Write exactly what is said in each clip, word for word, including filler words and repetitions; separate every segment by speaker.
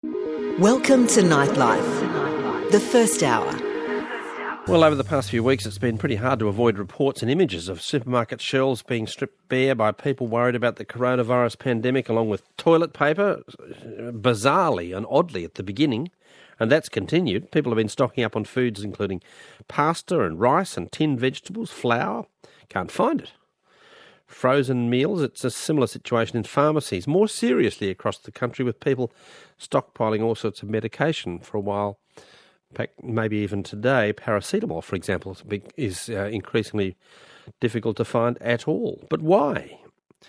Speaker 1: Welcome to Nightlife, the first hour.
Speaker 2: Well, over the past few weeks, it's been pretty hard to avoid reports and images of supermarket shelves being stripped bare by people worried about the coronavirus pandemic, along with toilet paper, bizarrely and oddly at the beginning. And that's continued. People have been stocking up on foods including pasta and rice and tinned vegetables, flour. Can't find it. Frozen meals, it's a similar situation in pharmacies, more seriously across the country, with people stockpiling all sorts of medication for a while. In fact, maybe even today, paracetamol, for example, is, big, is uh, increasingly difficult to find at all. But why?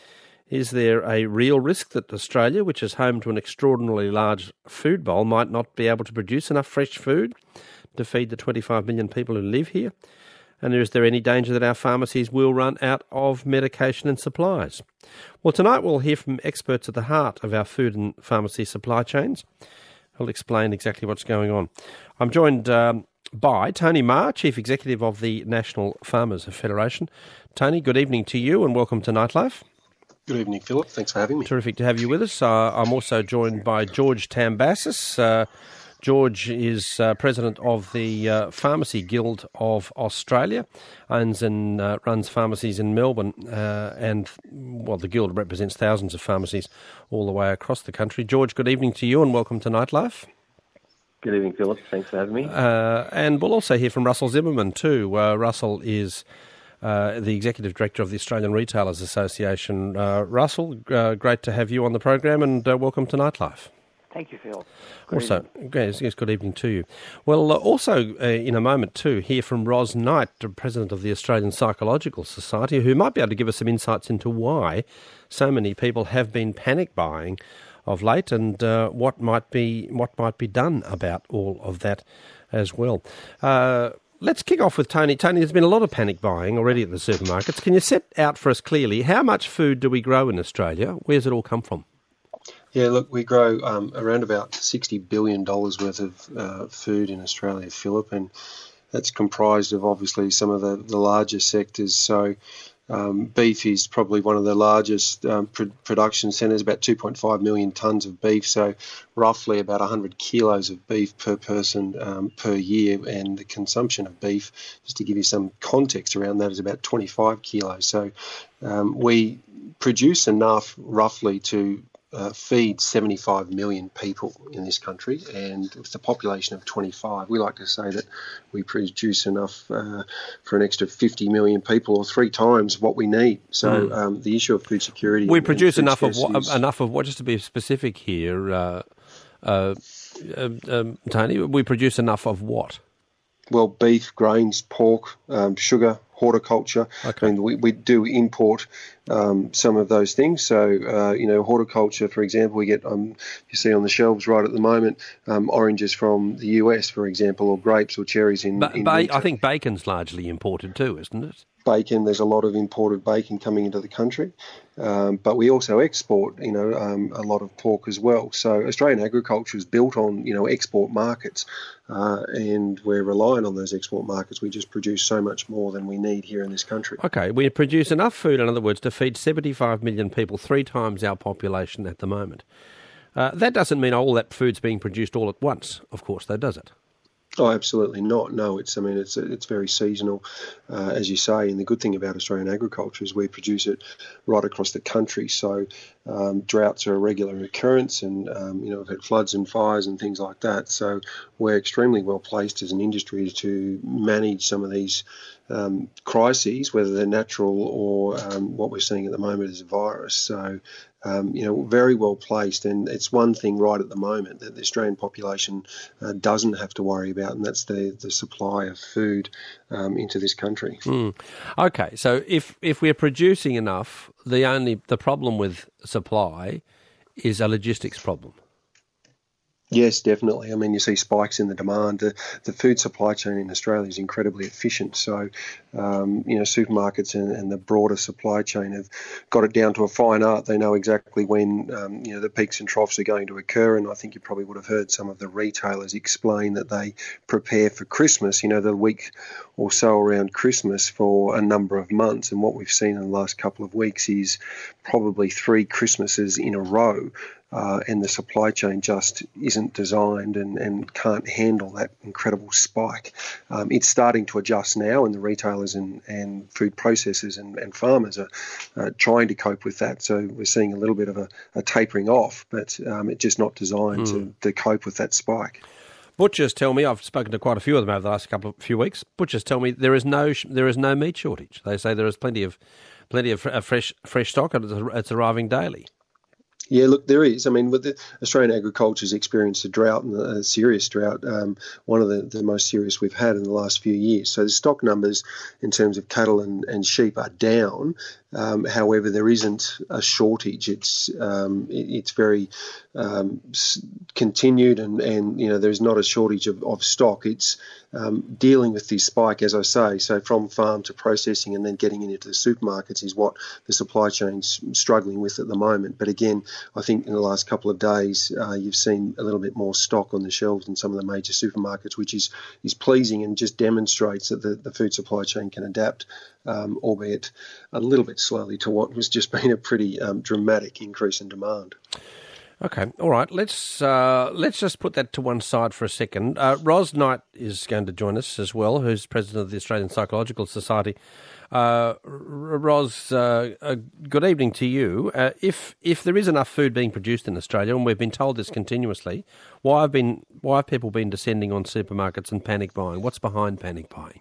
Speaker 2: Is there a real risk that Australia, which is home to an extraordinarily large food bowl, might not be able to produce enough fresh food to feed the twenty-five million people who live here? And is there any danger that our pharmacies will run out of medication and supplies? Well, tonight we'll hear from experts at the heart of our food and pharmacy supply chains. I'll explain exactly what's going on. I'm joined um, by Tony Maher, Chief Executive of the National Farmers Federation. Tony, good evening to you and welcome to Nightlife.
Speaker 3: Good evening, Philip. Thanks for having me.
Speaker 2: Terrific to have you with us. Uh, I'm also joined by George Tambassis. Uh, George is uh, president of the uh, Pharmacy Guild of Australia, owns and uh, runs pharmacies in Melbourne, uh, and, well, the Guild represents thousands of pharmacies all the way across the country. George, good evening to you and welcome to Nightlife.
Speaker 4: Good evening, Philip. Thanks for having me.
Speaker 2: Uh, and we'll also hear from Russell Zimmerman too. Uh, Russell is uh, the Executive Director of the Australian Retailers Association. Uh, Russell, uh, great to have you on the program and uh, welcome to Nightlife.
Speaker 5: Thank you, Phil.
Speaker 2: Good also, yes, yes, good evening to you. Well, uh, also uh, in a moment too, hear from Ros Knight, the President of the Australian Psychological Society, who might be able to give us some insights into why so many people have been panic buying of late, and uh, what might be what might be done about all of that as well. Uh, let's kick off with Tony. Tony, there's been a lot of panic buying already at the supermarkets. Can you set out for us clearly how much food do we grow in Australia? Where's it all come from?
Speaker 3: Yeah, look, we grow um, around about sixty billion dollars worth of uh, food in Australia, Philip, and that's comprised of obviously some of the, the larger sectors. So um, beef is probably one of the largest um, pr- production centres, about two point five million tonnes of beef, so roughly about one hundred kilos of beef per person um, per year, and the consumption of beef, just to give you some context around that, is about twenty-five kilos. So um, we produce enough roughly to Uh, feed seventy-five million people in this country, and with a population of twenty-five, we like to say that we produce enough uh, for an extra fifty million people, or three times what we need. So mm. um, the issue of food security...
Speaker 2: We produce enough of, what,
Speaker 3: is,
Speaker 2: enough of what, just to be specific here, uh, uh, uh, um, Tony, we produce enough of what?
Speaker 3: Well, beef, grains, pork, um, sugar, horticulture.
Speaker 2: Okay.
Speaker 3: I mean, we, we do import um, some of those things. So, uh, you know, horticulture, for example, we get, um, you see on the shelves right at the moment, um, oranges from the U S, for example, or grapes or cherries in,
Speaker 2: ba-
Speaker 3: in
Speaker 2: ba-
Speaker 3: winter.
Speaker 2: I think bacon's largely imported too, isn't it?
Speaker 3: Bacon, there's a lot of imported bacon coming into the country, um, but we also export, you know, um, a lot of pork as well. So Australian agriculture is built on, you know, export markets, uh, and we're relying on those export markets. We just produce so much more than we need here in this country.
Speaker 2: Okay, we produce enough food, in other words, to feed seventy-five million people, three times our population at the moment. Uh, that doesn't mean all that food's being produced all at once, of course, though, does it?
Speaker 3: Oh, absolutely not. No, it's. I mean, it's it's very seasonal, uh, as you say. And the good thing about Australian agriculture is we produce it right across the country. So um, droughts are a regular occurrence, and um, you know, we've had floods and fires and things like that. So we're extremely well placed as an industry to manage some of these um, crises, whether they're natural or um, what we're seeing at the moment is a virus. So. Um, you know, very well placed, and it's one thing right at the moment that the Australian population uh, doesn't have to worry about, and that's the, the supply of food um, into this country.
Speaker 2: Mm. Okay, so if if we're producing enough, the only the problem with supply is a logistics problem.
Speaker 3: Yes, definitely. I mean, you see spikes in the demand. The, the food supply chain in Australia is incredibly efficient. So, um, you know, supermarkets and, and the broader supply chain have got it down to a fine art. They know exactly when, um, you know, the peaks and troughs are going to occur. And I think you probably would have heard some of the retailers explain that they prepare for Christmas, you know, the week or so around Christmas for a number of months. And what we've seen in the last couple of weeks is probably three Christmases in a row uh, and the supply chain just isn't designed and, and can't handle that incredible spike. Um, it's starting to adjust now, and the retailers and, and food processors and, and farmers are uh, trying to cope with that. So we're seeing a little bit of a, a tapering off, but um, it's just not designed mm. to, to cope with that spike.
Speaker 2: Butchers tell me, I've spoken to quite a few of them over the last couple of few weeks. Butchers tell me there is no there is no meat shortage. They say there is plenty of plenty of fresh fresh stock, and it's arriving daily.
Speaker 3: Yeah, look, there is. I mean, with the Australian agriculture's experienced a drought, and a serious drought, um, one of the, the most serious we've had in the last few years. So the stock numbers in terms of cattle and, and sheep are down. Um, however, there isn't a shortage. It's um, it, it's very um, continued, and, and you know there's not a shortage of, of stock. It's um, dealing with this spike, as I say. So from farm to processing, and then getting into the supermarkets is what the supply chain's struggling with at the moment. But again, I think in the last couple of days, uh, you've seen a little bit more stock on the shelves in some of the major supermarkets, which is is pleasing and just demonstrates that the, the food supply chain can adapt, um, albeit a little bit slowly, to what was just been a pretty um, dramatic increase in demand.
Speaker 2: Okay, all right. Let's uh, let's just put that to one side for a second. Uh, Ros Knight is going to join us as well, who's president of the Australian Psychological Society. Uh, Ros, uh, uh, good evening to you. Uh, if if there is enough food being produced in Australia, and we've been told this continuously, why have been why have people been descending on supermarkets and panic buying? What's behind panic buying?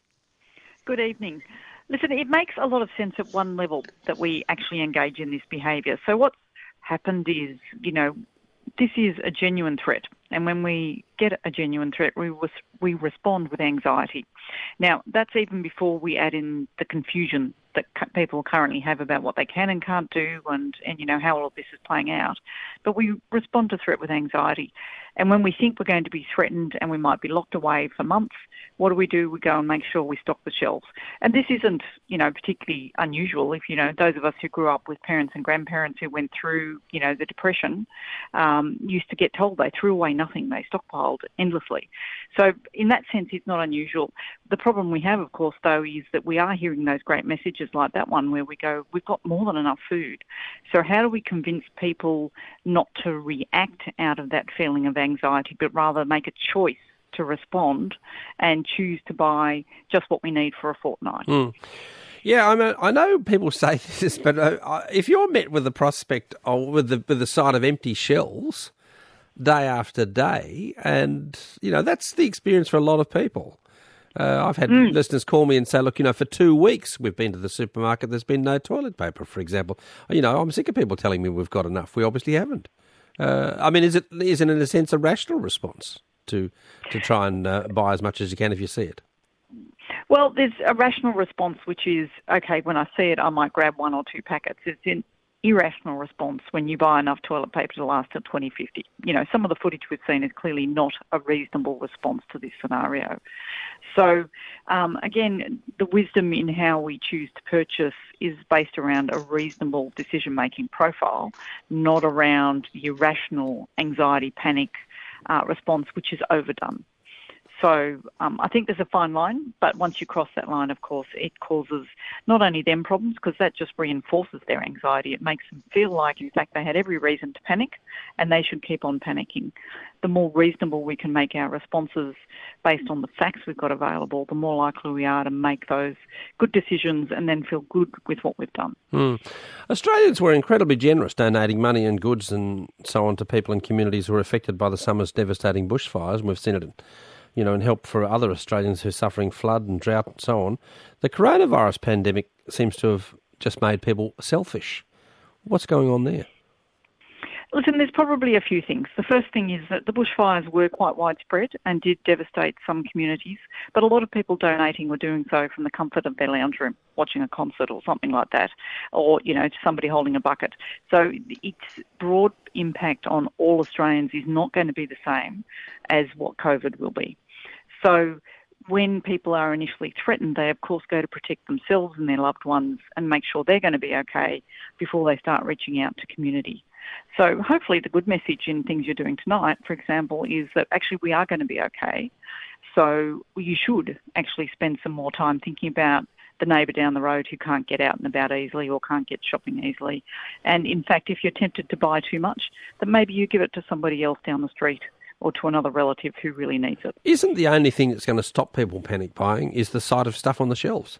Speaker 5: Good evening. Listen, it makes a lot of sense at one level that we actually engage in this behaviour. So what's happened is, you know, this is a genuine threat. And when we get a genuine threat, we res- we respond with anxiety. Now, that's even before we add in the confusion that cu- people currently have about what they can and can't do and, and, you know, how all of this is playing out. But we respond to threat with anxiety. And when we think we're going to be threatened and we might be locked away for months, what do we do? We go and make sure we stock the shelves. And this isn't, you know, particularly unusual. If, you know, those of us who grew up with parents and grandparents who went through, you know, the Depression, um, used to get told they threw away nothing. They stockpiled endlessly. So in that sense, it's not unusual. The problem we have, of course, though, is that we are hearing those great messages like that one where we go, we've got more than enough food. So how do we convince people not to react out of that feeling of anxiety, but rather make a choice to respond and choose to buy just what we need for a fortnight?
Speaker 2: Mm. Yeah, I mean, I know people say this, but uh, if you're met with the prospect of with the with the sight of empty shelves day after day, and you know that's the experience for a lot of people. Uh, I've had mm. listeners call me and say, look, you know, for two weeks we've been to the supermarket, there's been no toilet paper, for example. You know, I'm sick of people telling me we've got enough. We obviously haven't. Uh, I mean, is it is it in a sense a rational response to to try and uh, buy as much as you can if you see it?
Speaker 5: Well, there's a rational response, which is, okay, when I see it, I might grab one or two packets. It's an irrational response when you buy enough toilet paper to last till twenty fifty. You know, some of the footage we've seen is clearly not a reasonable response to this scenario. So, um, again, the wisdom in how we choose to purchase is based around a reasonable decision-making profile, not around the irrational anxiety, panic uh, response, which is overdone. So um, I think there's a fine line, but once you cross that line, of course, it causes not only them problems, because that just reinforces their anxiety. It makes them feel like, in fact, they had every reason to panic and they should keep on panicking. The more reasonable we can make our responses based on the facts we've got available, the more likely we are to make those good decisions and then feel good with what we've done.
Speaker 2: Mm. Australians were incredibly generous, donating money and goods and so on to people in communities who were affected by the summer's devastating bushfires, and we've seen it in you know, and help for other Australians who are suffering flood and drought and so on. The coronavirus pandemic seems to have just made people selfish. What's going on there?
Speaker 5: Listen, there's probably a few things. The first thing is that the bushfires were quite widespread and did devastate some communities, but a lot of people donating were doing so from the comfort of their lounge room, watching a concert or something like that, or, you know, somebody holding a bucket. So its broad impact on all Australians is not going to be the same as what COVID will be. So when people are initially threatened, they of course go to protect themselves and their loved ones and make sure they're going to be okay before they start reaching out to community. So hopefully the good message in things you're doing tonight, for example, is that actually we are going to be okay. So you should actually spend some more time thinking about the neighbour down the road who can't get out and about easily or can't get shopping easily. And in fact, if you're tempted to buy too much, then maybe you give it to somebody else down the street or to another relative who really needs it.
Speaker 2: Isn't the only thing that's going to stop people panic buying is the sight of stuff on the shelves?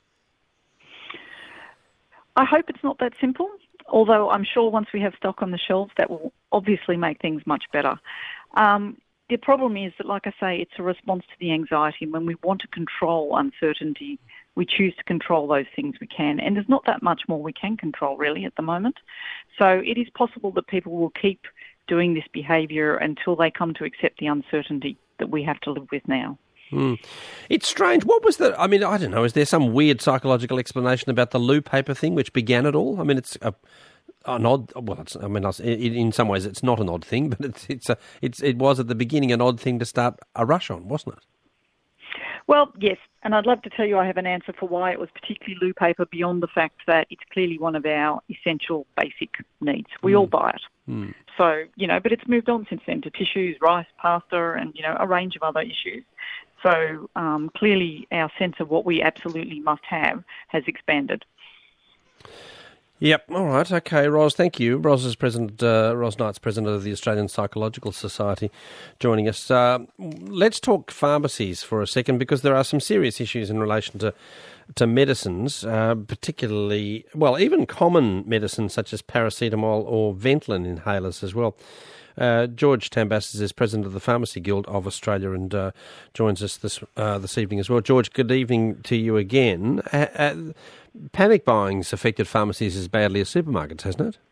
Speaker 5: I hope it's not that simple, although I'm sure once we have stock on the shelves, that will obviously make things much better. Um, the problem is that, like I say, it's a response to the anxiety, and when we want to control uncertainty, we choose to control those things we can, and there's not that much more we can control really at the moment. So it is possible that people will keep doing this behaviour until they come to accept the uncertainty that we have to live with now.
Speaker 2: Mm. It's strange. What was the... I mean, I don't know. Is there some weird psychological explanation about the loo paper thing which began it all? I mean, it's a, an odd... Well, it's, I mean, in some ways it's not an odd thing, but it's it's a, it's it was at the beginning an odd thing to start a rush on, wasn't it?
Speaker 5: Well, yes, and I'd love to tell you I have an answer for why it was particularly loo paper beyond the fact that it's clearly one of our essential basic needs. We mm. all buy it. Mm. So, you know, but it's moved on since then to tissues, rice, pasta, and, you know, a range of other issues. So um, clearly our sense of what we absolutely must have has expanded.
Speaker 2: Yep. All right. Okay, Ros, thank you. Ros is president, uh, Ros Knight's president of the Australian Psychological Society, joining us. Uh, let's talk pharmacies for a second, because there are some serious issues in relation to to medicines, uh, particularly, well, even common medicines such as paracetamol or Ventolin inhalers as well. Uh, George Tambassis is president of the Pharmacy Guild of Australia and uh, joins us this uh, this evening as well. George, good evening to you again. Uh, uh, panic buying's affected pharmacies as badly as supermarkets, hasn't it?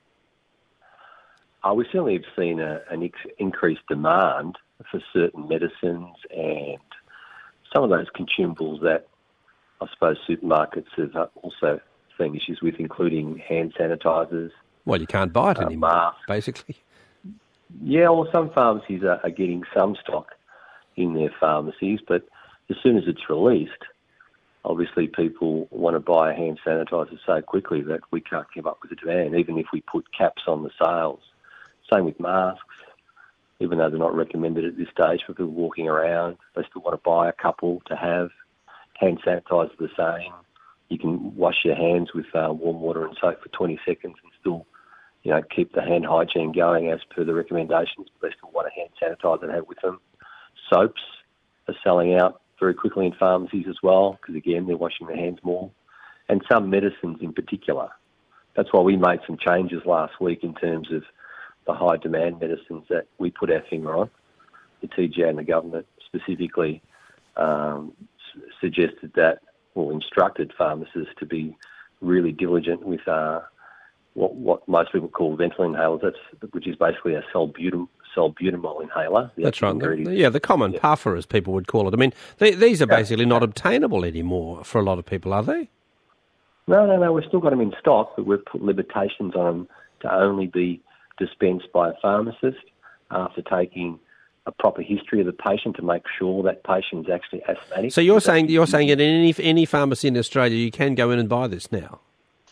Speaker 4: Uh, we certainly have seen a, an ex- increased demand for certain medicines and some of those consumables that I suppose supermarkets have also seen issues with, including hand sanitisers.
Speaker 2: Well, you can't buy it
Speaker 4: uh,
Speaker 2: anymore,
Speaker 4: masks.
Speaker 2: basically.
Speaker 4: Yeah, well, some pharmacies are, are getting some stock in their pharmacies, but as soon as it's released, obviously people want to buy a hand sanitizer so quickly that we can't keep up with the demand, even if we put caps on the sales. Same with masks. Even though they're not recommended at this stage for people walking around, they still want to buy a couple to have. Hand sanitizer the same. You can wash your hands with uh, warm water and soap for twenty seconds and still, you know, keep the hand hygiene going as per the recommendations, but they still want a hand sanitizer to have with them. Soaps are selling out very quickly in pharmacies as well, because again, they're washing their hands more. And some medicines in particular. That's why we made some changes last week in terms of the high demand medicines that we put our finger on. The T G A and the government specifically um, s- suggested that, or instructed pharmacists to be really diligent with uh, what what most people call Ventolin inhalers, that's, which is basically a salbutam, salbutamol inhaler.
Speaker 2: That's right. The, yeah, the common yeah. puffer, as people would call it. I mean, they, these are basically not obtainable anymore for a lot of people, are they?
Speaker 4: No, no, no. We've still got them in stock, but we've put limitations on them to only be dispensed by a pharmacist after taking a proper history of the patient to make sure that patient is actually asthmatic.
Speaker 2: So you're saying you're saying that in any any pharmacy in Australia you can go in and buy this now?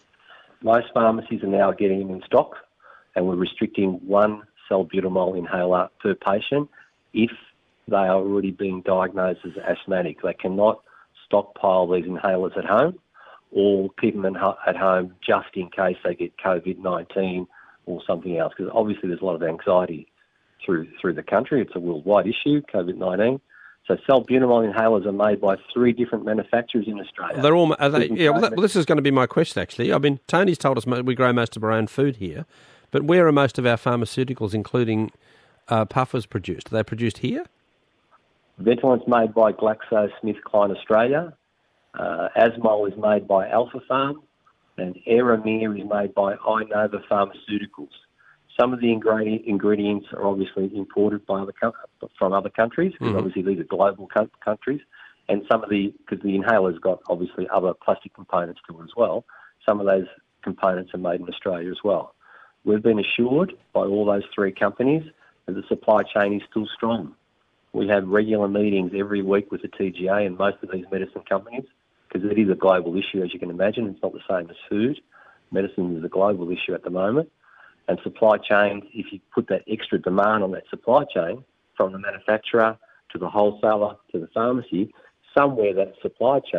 Speaker 4: Most pharmacies are now getting them in stock, and we're restricting one salbutamol inhaler per patient if they are already being diagnosed as asthmatic. They cannot stockpile these inhalers at home or keep them at home just in case they get COVID nineteen or something else, because obviously there's a lot of anxiety through through the country. It's a worldwide issue, COVID nineteen. So salbutamol inhalers are made by three different manufacturers in Australia.
Speaker 2: They're all. Are they, yeah, well, that, well, this is going to be my question, actually. I mean, Tony's told us we grow most of our own food here, but where are most of our pharmaceuticals, including uh, puffers, produced? Are they produced here?
Speaker 4: Ventolin's made by GlaxoSmithKline Australia. Uh, Asmol is made by Alpha Pharm, and Aeromir is made by Inova Pharmaceuticals. Some of the ingredient, ingredients are obviously imported by other co- from other countries, because mm-hmm. obviously these are global co- countries, and some of the, because the inhaler's got obviously other plastic components to it as well, some of those components are made in Australia as well. We've been assured by all those three companies that the supply chain is still strong. We have regular meetings every week with the T G A and most of these medicine companies, because it is a global issue, as you can imagine. It's not the same as food. Medicine is a global issue at the moment. And supply chains, if you put that extra demand on that supply chain, from the manufacturer to the wholesaler to the pharmacy, somewhere that supply chain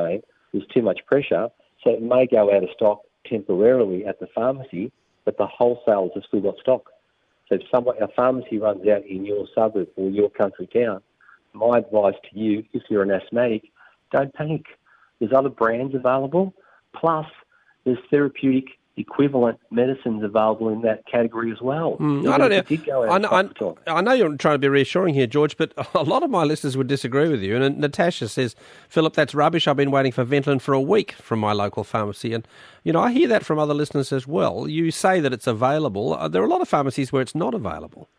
Speaker 4: there's too much pressure, so it may go out of stock temporarily at the pharmacy, but the wholesalers have still got stock. So if someone, a pharmacy runs out in your suburb or your country town, my advice to you, if you're an asthmatic, don't panic. There's other brands available, plus there's therapeutic equivalent medicines available in that category as well.
Speaker 2: Mm, I don't know. I know, I, I know you're trying to be reassuring here, George, but a lot of my listeners would disagree with you. And Natasha says, Philip, that's rubbish. I've been waiting for Ventolin for a week from my local pharmacy. And, you know, I hear that from other listeners as well. You say that it's available. There are a lot of pharmacies where it's not available.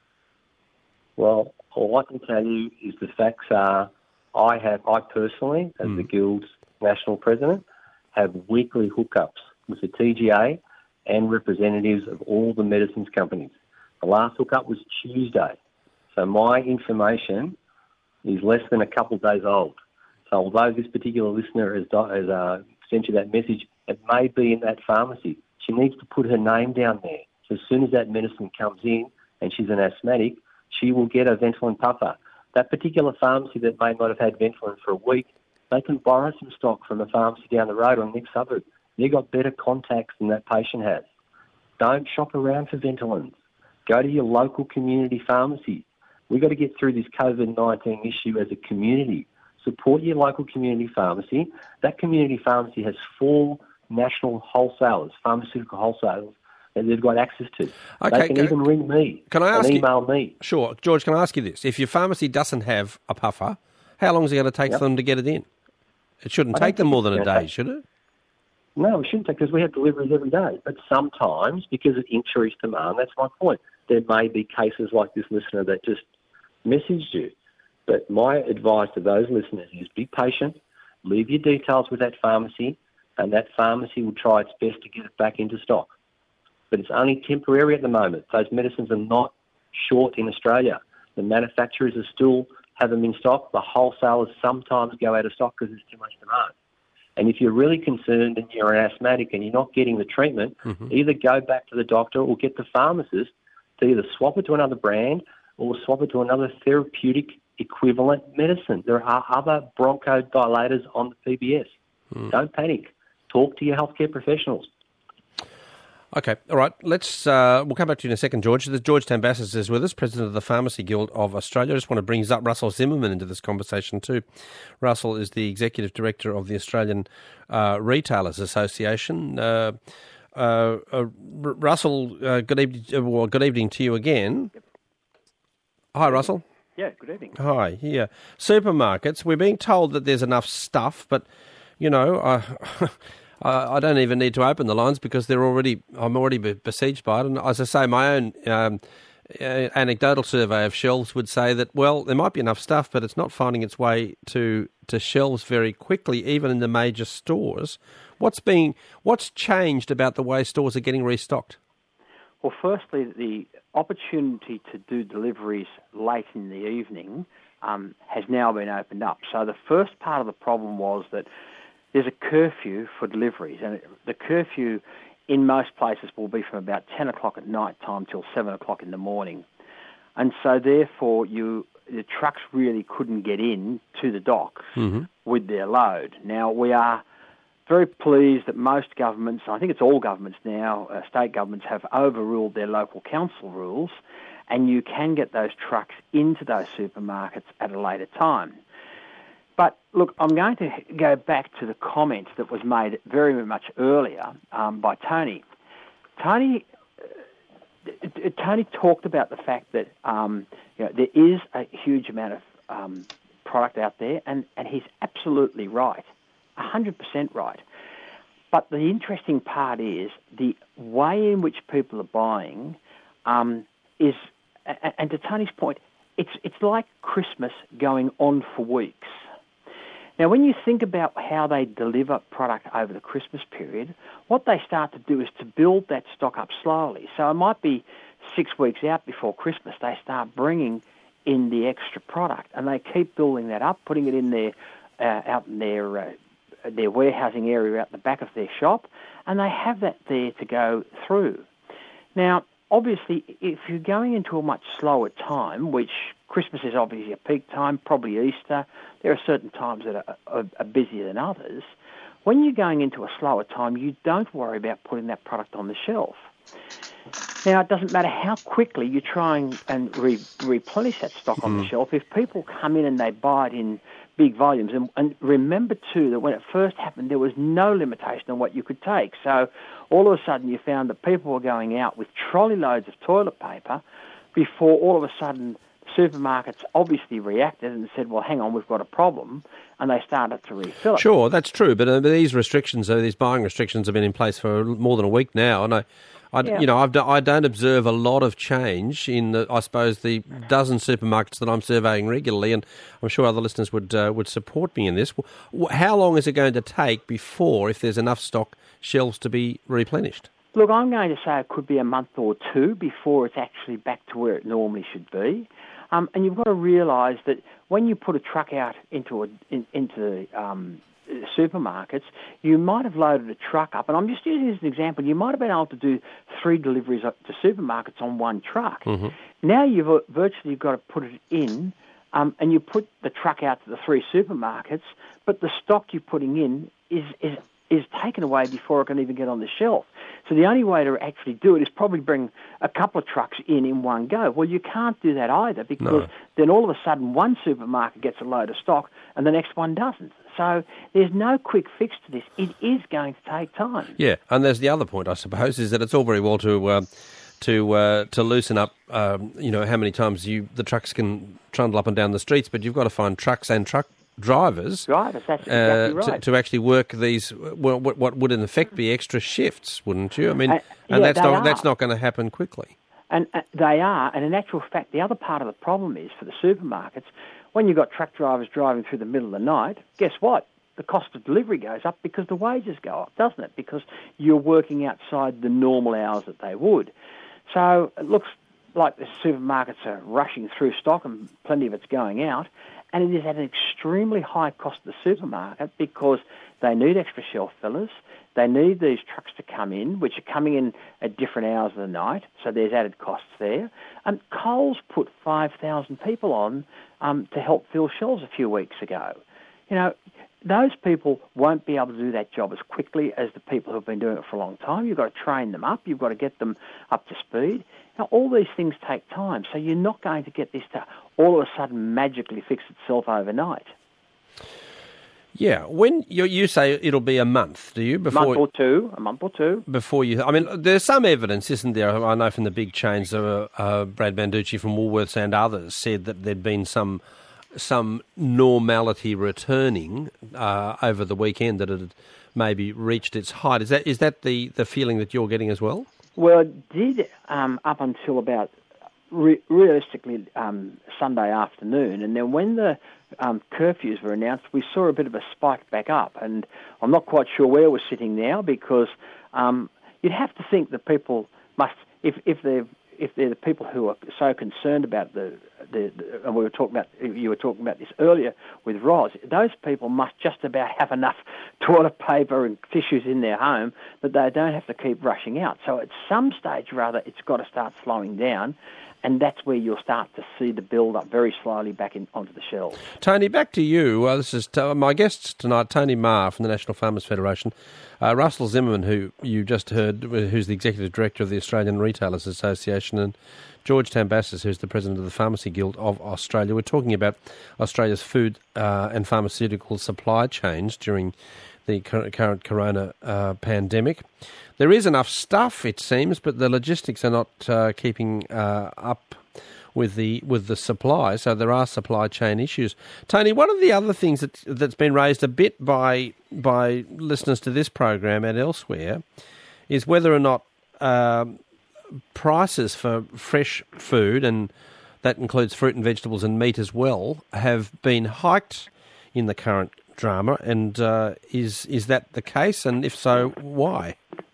Speaker 4: Well, all I can tell you is the facts are I have, I personally, as mm. the Guild's national president, have weekly hookups with the T G A and representatives of all the medicines companies. The last hookup was Tuesday. So my information is less than a couple of days old. So although this particular listener has, has uh, sent you that message, it may be in that pharmacy. She needs to put her name down there. So as soon as that medicine comes in and she's an asthmatic, she will get a Ventolin puffer. That particular pharmacy that may not have had Ventolin for a week, they can borrow some stock from the pharmacy down the road or in the next suburb. They've got better contacts than that patient has. Don't shop around for Ventolins. Go to your local community pharmacy. We've got to get through this COVID nineteen issue as a community. Support your local community pharmacy. That community pharmacy has four national wholesalers, pharmaceutical wholesalers, that they've got access to. Okay, they can can even ring me
Speaker 2: can I ask
Speaker 4: and email
Speaker 2: you,
Speaker 4: me.
Speaker 2: Sure. George, can I ask you this? If your pharmacy doesn't have a puffer, how long is it going to take yep. for them to get it in? It shouldn't take them more than a day, should it?
Speaker 4: No, it shouldn't take, because we have deliveries every day. But sometimes, because of increased demand, that's my point, there may be cases like this listener that just messaged you. But my advice to those listeners is be patient, leave your details with that pharmacy, and that pharmacy will try its best to get it back into stock. But it's only temporary at the moment. Those medicines are not short in Australia. The manufacturers are still have them in stock. The wholesalers sometimes go out of stock because there's too much demand. And if you're really concerned and you're an asthmatic and you're not getting the treatment, mm-hmm. either go back to the doctor or get the pharmacist to either swap it to another brand or swap it to another therapeutic equivalent medicine. There are other bronchodilators on the P B S. Mm. Don't panic. Talk to your healthcare professionals.
Speaker 2: Okay, all right. Let's. Uh, we'll come back to you in a second, George. The George Tambassis is with us, President of the Pharmacy Guild of Australia. I just want to bring up Russell Zimmerman into this conversation too. Russell is the Executive Director of the Australian uh, Retailers Association. Uh, uh, uh, Russell, uh, good evening. Well, good evening to you again. Hi, Russell.
Speaker 6: Yeah, good evening.
Speaker 2: Hi. Yeah, supermarkets. We're being told that there's enough stuff, but you know. Uh, Uh, I don't even need to open the lines because they're already. I'm already besieged by it. And as I say, my own um, uh, anecdotal survey of shelves would say that, well, there might be enough stuff, but it's not finding its way to, to shelves very quickly, even in the major stores. What's being what's changed about the way stores are getting restocked?
Speaker 6: Well, firstly, the opportunity to do deliveries late in the evening um, has now been opened up. So the first part of the problem was that there's a curfew for deliveries, and the curfew in most places will be from about ten o'clock at night time till seven o'clock in the morning. And so therefore you the trucks really couldn't get in to the docks mm-hmm. with their load. Now, we are very pleased that most governments, I think it's all governments now, uh, state governments have overruled their local council rules, and you can get those trucks into those supermarkets at a later time. But, look, I'm going to go back to the comment that was made very much earlier um, by Tony. Tony uh, Tony talked about the fact that um, you know, there is a huge amount of um, product out there, and, and he's absolutely right, one hundred percent right. But the interesting part is the way in which people are buying um, is, and to Tony's point, it's it's like Christmas going on for weeks. Now, when you think about how they deliver product over the Christmas period, what they start to do is to build that stock up slowly. So it might be six weeks out before Christmas, they start bringing in the extra product, and they keep building that up, putting it in their uh, out in their uh, their warehousing area out the back of their shop, and they have that there to go through. Now, obviously, if you're going into a much slower time, which Christmas is obviously a peak time, probably Easter, there are certain times that are, are, are busier than others. when you're going into a slower time, you don't worry about putting that product on the shelf. Now, it doesn't matter how quickly you try and, and re- replenish that stock on mm. the shelf. If people come in and they buy it in big volumes, and, and remember too that when it first happened, there was no limitation on what you could take. So all of a sudden you found that people were going out with trolley loads of toilet paper before all of a sudden supermarkets obviously reacted and said, well, hang on, we've got a problem, and they started to refill it.
Speaker 2: Sure, that's true, but uh, these restrictions, uh, these buying restrictions have been in place for more than a week now, and I, I yeah. you know, I've, I don't observe a lot of change in, the, I suppose, the dozen supermarkets that I'm surveying regularly, and I'm sure other listeners would uh, would support me in this. How long is it going to take before, if there's enough stock, shelves to be replenished?
Speaker 6: Look, I'm going to say it could be a month or two before it's actually back to where it normally should be. Um, and you've got to realise that when you put a truck out into a, in, into um, supermarkets, you might have loaded a truck up, and I'm just using this as an example, you might have been able to do three deliveries to supermarkets on one truck. Mm-hmm. Now you've virtually got to put it in, um, and you put the truck out to the three supermarkets, but the stock you're putting in is, is is taken away before it can even get on the shelf. So the only way to actually do it is probably bring a couple of trucks in in one go. Well, you can't do that either, because no. then all of a sudden one supermarket gets a load of stock and the next one doesn't. So there's no quick fix to this. It is going to take time.
Speaker 2: Yeah, and there's the other point, I suppose, is that it's all very well to uh, to uh, to loosen up, um, you know, how many times you the trucks can trundle up and down the streets, but you've got to find trucks and truck drivers,
Speaker 6: drivers that's exactly
Speaker 2: uh,
Speaker 6: right.
Speaker 2: to, to actually work these, well, what, what would in effect be extra shifts, wouldn't you? I mean,
Speaker 6: uh,
Speaker 2: and
Speaker 6: yeah,
Speaker 2: that's not
Speaker 6: are.
Speaker 2: that's not going to happen quickly.
Speaker 6: And uh, they are, and in actual fact, the other part of the problem is for the supermarkets, when you've got truck drivers driving through the middle of the night, guess what? The cost of delivery goes up because the wages go up, doesn't it? Because you're working outside the normal hours that they would. So it looks like the supermarkets are rushing through stock and plenty of it's going out. And it is at an extremely high cost to the supermarket because they need extra shelf fillers. They need these trucks to come in, which are coming in at different hours of the night, so there's added costs there. And Coles put five thousand people on um, to help fill shelves a few weeks ago. You know, those people won't be able to do that job as quickly as the people who've been doing it for a long time. You've got to train them up. You've got to get them up to speed. Now, all these things take time, so you're not going to get this to all of a sudden magically fix itself overnight.
Speaker 2: Yeah, when you, you say it'll be a month, do you? Before,
Speaker 6: a month or two, a month or two.
Speaker 2: Before you, I mean, there's some evidence, isn't there? I know from the big chains, uh, uh, Brad Banducci from Woolworths and others said that there'd been some some normality returning uh, over the weekend, that it had maybe reached its height. Is that is that the, the feeling that you're getting as well?
Speaker 6: Well, it did um, up until about re- realistically um, Sunday afternoon, and then when the um, curfews were announced, we saw a bit of a spike back up, and I'm not quite sure where we're sitting now, because um, you'd have to think that people must, if if they're if they're the people who are so concerned about the, the, the and we were talking about, you were talking about this earlier with Roz, those people must just about have enough toilet paper and tissues in their home that they don't have to keep rushing out. So at some stage or other, it's got to start slowing down, and that's where you'll start to see the build-up very slowly back in, onto the shelves.
Speaker 2: Tony, back to you. Uh, this is t- my guests tonight, Tony Marr from the National Farmers Federation, uh, Russell Zimmerman, who you just heard, who's the Executive Director of the Australian Retailers Association, and George Tambassis, who's the President of the Pharmacy Guild of Australia. We're talking about Australia's food uh, and pharmaceutical supply chains during the current corona uh, pandemic. There is enough stuff, it seems, but the logistics are not uh, keeping uh, up with the with the supply, so there are supply chain issues. Tony, one of the other things that, that's been raised a bit by by listeners to this program and elsewhere is whether or not um, prices for fresh food, and that includes fruit and vegetables and meat as well, have been hiked in the current drama, and uh, is is that the case? And if so, why?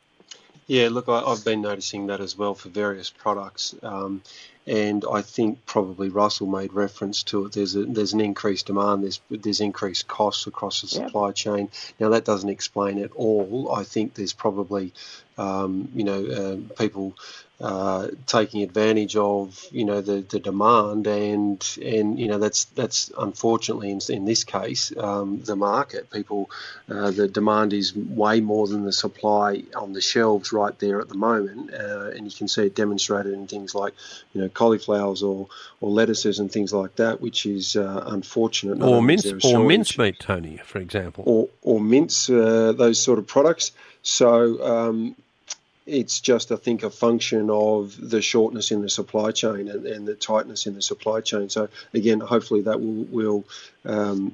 Speaker 3: Yeah, look, I, I've been noticing that as well for various products, um, and I think probably Russell made reference to it. There's a, there's an increased demand, there's there's increased costs across the supply yep. chain. Now, that doesn't explain it all. I think there's probably um, you know, uh, people uh, taking advantage of, you know, the, the demand, and and you know that's that's unfortunately in, in this case um, the market. People, uh, the demand is way more than the supply on the shelves right there at the moment, uh, and you can see it demonstrated in things like, you know, cauliflowers or or lettuces and things like that, which is uh, unfortunate.
Speaker 2: Or mince or mincemeat, Tony, for example,
Speaker 3: or or mince, uh, those sort of products. So. Um, It's just, I think, a function of the shortness in the supply chain and, and the tightness in the supply chain. So again, hopefully that will will um,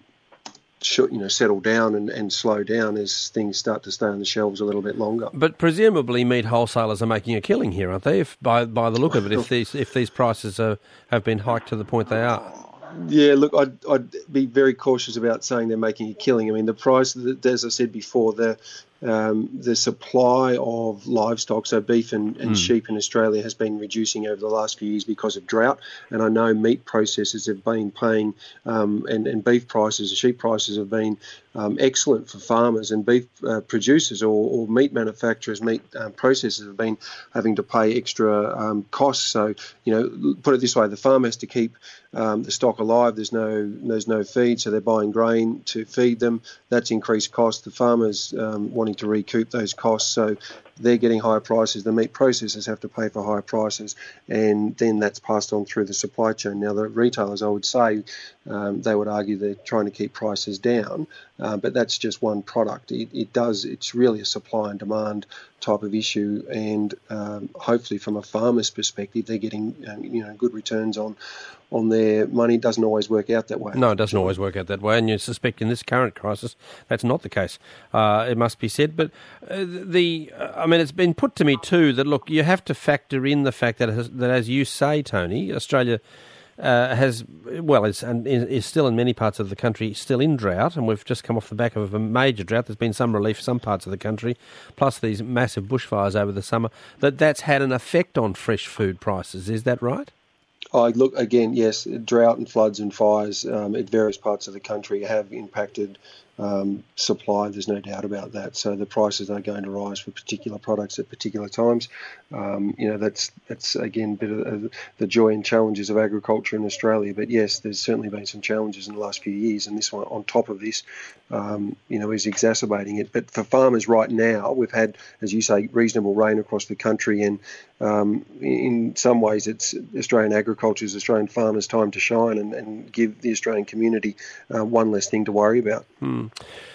Speaker 3: sh- you know settle down and, and slow down as things start to stay on the shelves a little bit longer.
Speaker 2: But presumably, meat wholesalers are making a killing here, aren't they? If by by the look of it, if these if these prices are, have been hiked to the point they are.
Speaker 3: Yeah, look, I'd, I'd be very cautious about saying they're making a killing. I mean, the price, as I said before, the um, the supply of livestock, so beef and, and mm. sheep in Australia, has been reducing over the last few years because of drought. And I know meat processors have been paying, um, and, and beef prices, sheep prices have been um, excellent for farmers, and beef uh, producers or, or meat manufacturers, meat um, processors have been having to pay extra um, costs. So, you know, put it this way, the farm has to keep Um, the stock alive. There's no there's no feed, so they're buying grain to feed them. That's increased costs. The farmers um, wanting to recoup those costs, so they're getting higher prices. The meat processors have to pay for higher prices, and then that's passed on through the supply chain. Now, the retailers, I would say, um, they would argue they're trying to keep prices down, uh, but that's just one product. It, it does. It's really a supply and demand type of issue, and um, hopefully, from a farmer's perspective, they're getting um, you know good returns on. on their money. It doesn't always work out that way.
Speaker 2: No, it doesn't always work out that way, and you suspect in this current crisis that's not the case, uh, it must be said. But uh, the, uh, I mean, it's been put to me too that, look, you have to factor in the fact that, it has, that as you say, Tony, Australia uh, has, well, is, and is still in many parts of the country still in drought, and we've just come off the back of a major drought. There's been some relief in some parts of the country, plus these massive bushfires over the summer, that that's had an effect on fresh food prices. Is that right?
Speaker 3: I look again, yes, drought and floods and fires um, at various parts of the country have impacted um, supply. There's no doubt about that. So the prices are going to rise for particular products at particular times. Um, you know, that's that's again a bit of uh, the joy and challenges of agriculture in Australia. But yes, there's certainly been some challenges in the last few years, and this one on top of this, um, you know, is exacerbating it. But for farmers right now, we've had, as you say, reasonable rain across the country, and um, in some ways, it's Australian agriculture's Australian farmers' time to shine and, and give the Australian community uh, one less thing to worry about.
Speaker 2: Hmm.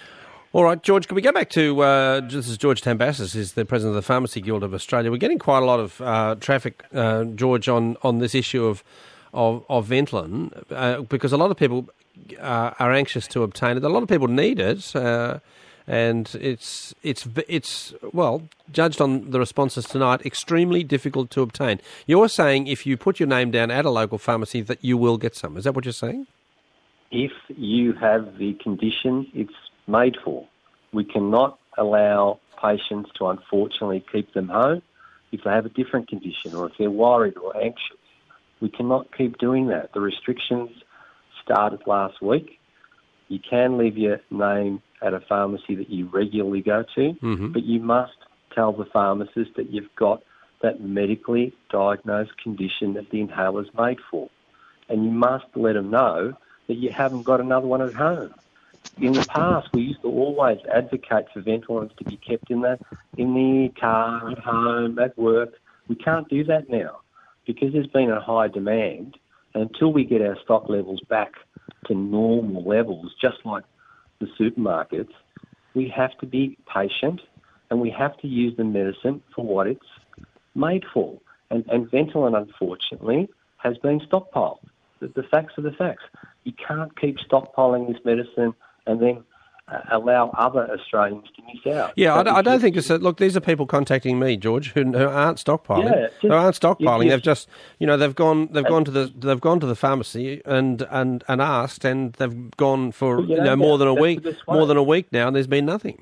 Speaker 2: All right, George, can we go back to, uh, this is George Tambassis, is the President of the Pharmacy Guild of Australia. We're getting quite a lot of uh, traffic, uh, George, on, on this issue of of, of Ventolin, uh, because a lot of people uh, are anxious to obtain it. A lot of people need it, uh, and it's, it's, it's well, judged on the responses tonight, extremely difficult to obtain. You're saying if you put your name down at a local pharmacy that you will get some. Is that what you're saying?
Speaker 4: If you have the condition it's made for. We cannot allow patients to unfortunately keep them home if they have a different condition or if they're worried or anxious. We cannot keep doing that. The restrictions started last week. You can leave your name at a pharmacy that you regularly go to, mm-hmm. but you must tell the pharmacist that you've got that medically diagnosed condition that the inhaler is made for. And you must let them know that you haven't got another one at home. In the past, we used to always advocate for Ventolins to be kept in the in the car, at home, at work. We can't do that now because there's been a high demand. And until we get our stock levels back to normal levels, just like the supermarkets, we have to be patient and we have to use the medicine for what it's made for. And, and Ventolin, unfortunately, has been stockpiled. The, the facts are the facts. You can't keep stockpiling this medicine and then uh, allow other Australians to miss out.
Speaker 2: Yeah, I, I don't think it's a, look, these are people contacting me, George, who, who aren't stockpiling. Yeah, just, who aren't stockpiling. You, they've just, you know, they've gone, they've uh, gone to the, they've gone to the pharmacy and, and, and asked, and they've gone for you know, know more than a week, more than a week now, and there's been nothing.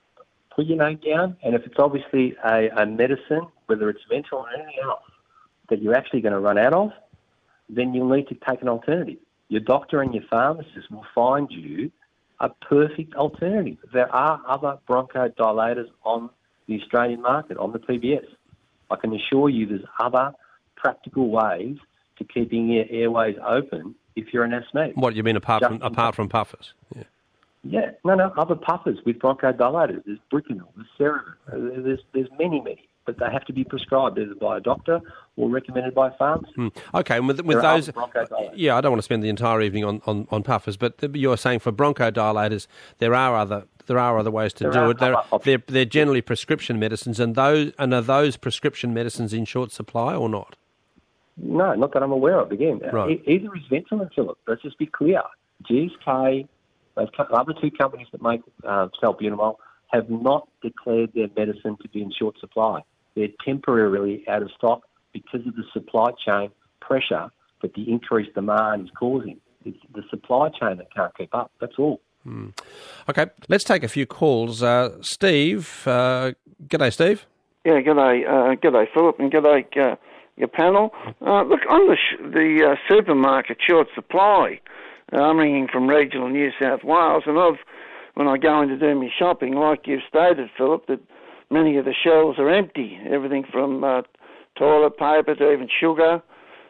Speaker 4: Put your name down, and if it's obviously a, a medicine, whether it's Ventolin or anything else, that you're actually going to run out of, then you'll need to take an alternative. Your doctor and your pharmacist will find you a perfect alternative. There are other bronchodilators on the Australian market on the P B S. I can assure you there's other practical ways to keeping your airways open if you're an asthmatic.
Speaker 2: What do you mean apart
Speaker 4: Just
Speaker 2: from apart from puffers? Yeah.
Speaker 4: Yeah, no, no, other puffers with bronchodilators. There's Bricanil, there's Cerebin. Uh, There's, there's many, many. But they have to be prescribed either by a doctor or recommended by a pharmacist.
Speaker 2: Hmm. Okay, and with, with
Speaker 4: There are
Speaker 2: those,
Speaker 4: other bronchodilators.
Speaker 2: yeah, I don't want to spend the entire evening on, on, on puffers, but you're saying for bronchodilators, there are other there are other ways to
Speaker 4: There
Speaker 2: do
Speaker 4: are
Speaker 2: it. They're,
Speaker 4: other options.
Speaker 2: they're they're generally prescription medicines, and those and are those prescription medicines in short supply or not?
Speaker 4: No, not that I'm aware of. Again,
Speaker 2: Right.
Speaker 4: e- either is Ventolin, Philip. Let's just be clear. G S K, those co- other two companies that make uh, salbutamol, have not declared their medicine to be in short supply. They're temporarily out of stock because of the supply chain pressure that the increased demand is causing. It's the supply chain that can't keep up. That's all.
Speaker 2: Okay, let's take a few calls. Uh, Steve, uh, g'day, Steve.
Speaker 7: Yeah, g'day, uh, g'day, Philip, and g'day, uh, your panel. Uh, look, on the sh- the uh, supermarket short supply, uh, I'm ringing from regional New South Wales, and I've, when I go in to do my shopping, like you've stated, Philip, that many of the shelves are empty. Everything from uh, toilet paper to even sugar